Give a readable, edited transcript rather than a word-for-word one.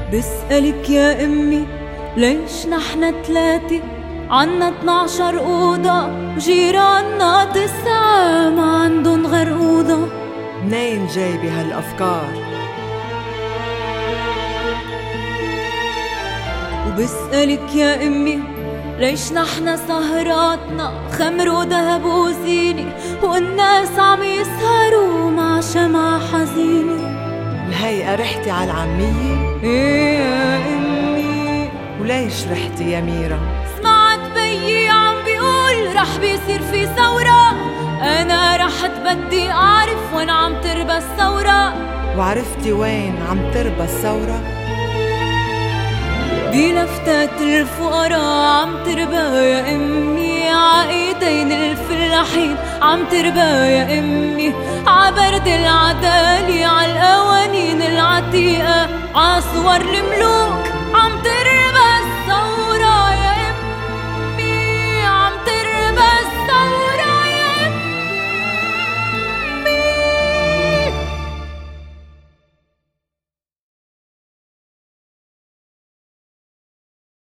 بسألك يا أمي ليش نحن 3 عنا 12 أوضة وجيراننا 9 ما عندن غير أوضة؟ منين جايبي هالأفكار؟ وبسألك يا أمي ليش نحن سهراتنا خمر وذهب وزينة والناس عم يسهروا مع شمعة حزينة؟ الهيئة رحتي على العمية؟ ايه يا أمي. وليش رحتي يا ميرا؟ سمعت بيي عم بيقول رح بيصير في ثورة، أنا رحت بدي أعرف وين عم تربى الثورة. وعرفتي وين عم تربى الثورة؟ بلفتات الفقراء عم تربى يا أمي، عايدين الفلاحين عم تربى يا أمي، عبرد العدالي عالقوانين العتيقة، عصور الملوك عم